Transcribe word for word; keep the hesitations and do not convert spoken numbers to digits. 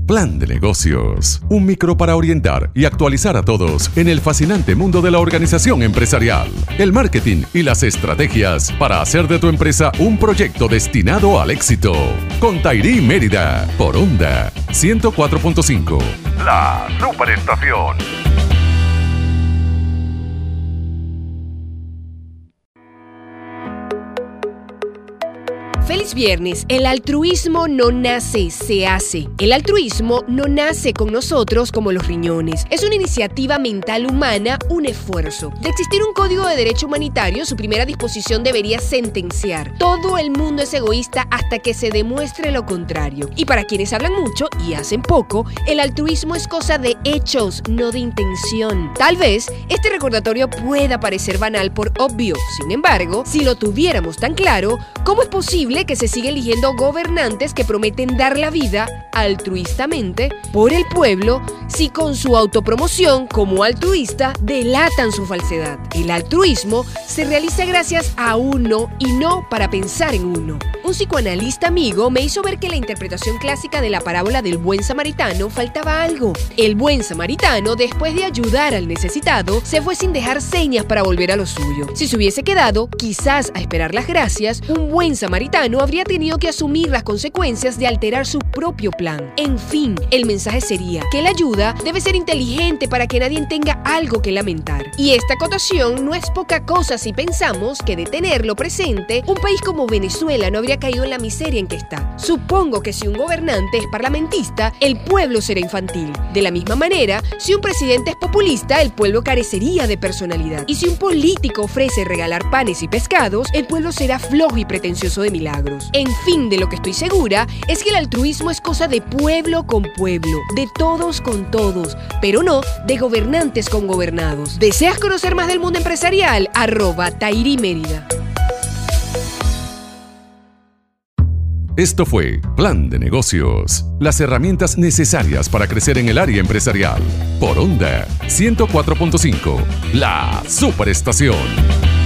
Plan de Negocios, un micro para orientar y actualizar a todos en el fascinante mundo de la organización empresarial, el marketing y las estrategias para hacer de tu empresa un proyecto destinado al éxito. Con Tairí Mérida, por Onda ciento cuatro punto cinco. La Superestación. Feliz viernes. El altruismo no nace, se hace. El altruismo no nace con nosotros como los riñones. Es una iniciativa mental humana, un esfuerzo. De existir un código de derecho humanitario, su primera disposición debería sentenciar: todo el mundo es egoísta hasta que se demuestre lo contrario. Y para quienes hablan mucho y hacen poco, el altruismo es cosa de hechos, no de intención. Tal vez este recordatorio pueda parecer banal por obvio. Sin embargo, si lo tuviéramos tan claro, ¿cómo es posible que se sigue eligiendo gobernantes que prometen dar la vida altruistamente por el pueblo si con su autopromoción como altruista delatan su falsedad? El altruismo se realiza gracias a uno y no para pensar en uno. Un psicoanalista amigo me hizo ver que en la interpretación clásica de la parábola del buen samaritano faltaba algo. El buen samaritano, después de ayudar al necesitado, se fue sin dejar señas para volver a lo suyo. Si se hubiese quedado, quizás a esperar las gracias, un buen samaritano habría tenido que asumir las consecuencias de alterar su propio plan. En fin, el mensaje sería que la ayuda debe ser inteligente para que nadie tenga algo que lamentar. Y esta acotación no es poca cosa si pensamos que de tenerlo presente, un país como Venezuela no habría caído en la miseria en que está. Supongo que si un gobernante es parlamentista, el pueblo será infantil. De la misma manera, si un presidente es populista, el pueblo carecería de personalidad. Y si un político ofrece regalar panes y pescados, el pueblo será flojo y pretencioso de milagros. En fin, de lo que estoy segura es que el altruismo es cosa de pueblo con pueblo, de todos con todos, pero no de gobernantes con gobernados. ¿Deseas conocer más del mundo empresarial? Arroba Tairí Mérida. Esto fue Plan de Negocios, las herramientas necesarias para crecer en el área empresarial. Por Onda ciento cuatro punto cinco, la Superestación.